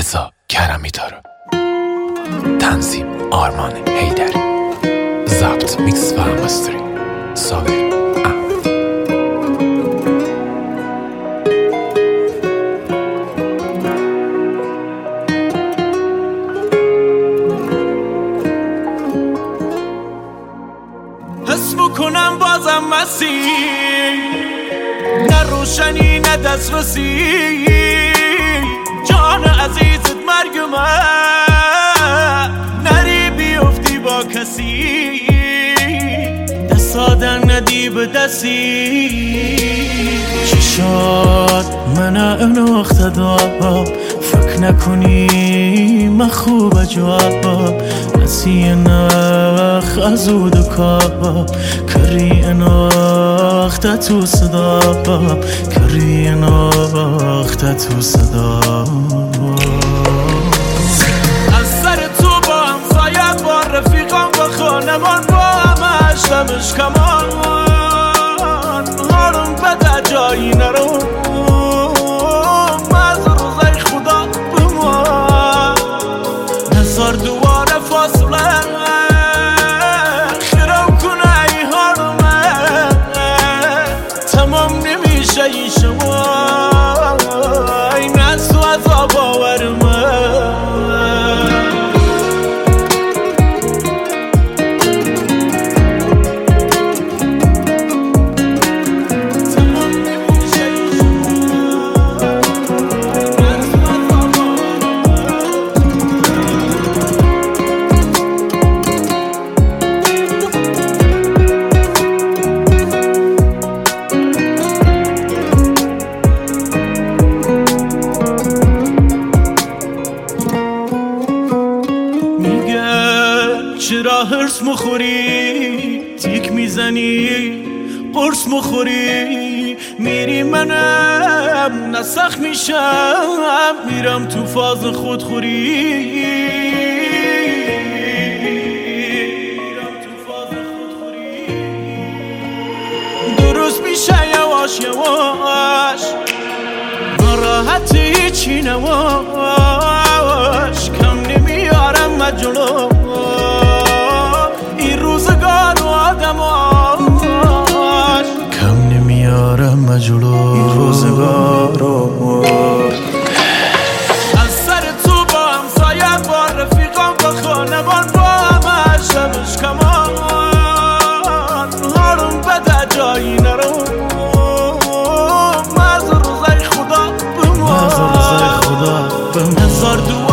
رضا کرمی داره. تنظیم آرمان حیدری. ضبط میکس و مستری صابر احمد. حس میکنم بازم مسیر، نه روشنی نه دسترسی، جان عزیزت مرگ من، نری بیفتی با کسی، دست آدن ندی به دستی. چشات من اناخته دار، فکر نکنی من خوب جواب، نسی نخ از او دکاب، کری اناخته تو صدا، کری اناخته تو صدا. از سر تو با همسایت، با رفیقان، با خانمان، با همش دمش کمان، حالم بده جایی نرو، مز روزای خدا بمان، نزار دوباره فاصله خیرم کنه ای حالمه، تمام نمیشه این شما این از تو عذاب آورمه. چرا هرس مخوری، تیک میزنی، قرص مخوری، میری منم نسخ میشم، میرم تو فاز خودخوری، درست میشه یواش یواش، ناراحتی چی نواش، کم نمیارم مجلو این روزگار و آدماش، کم نمیارم مجلو این روزگار و از سر تو با همسایت، با رفیقان، با خانمان، با همش شمش کمان، حالم بده جایی نرو، مز روزای خدا بمان، نزار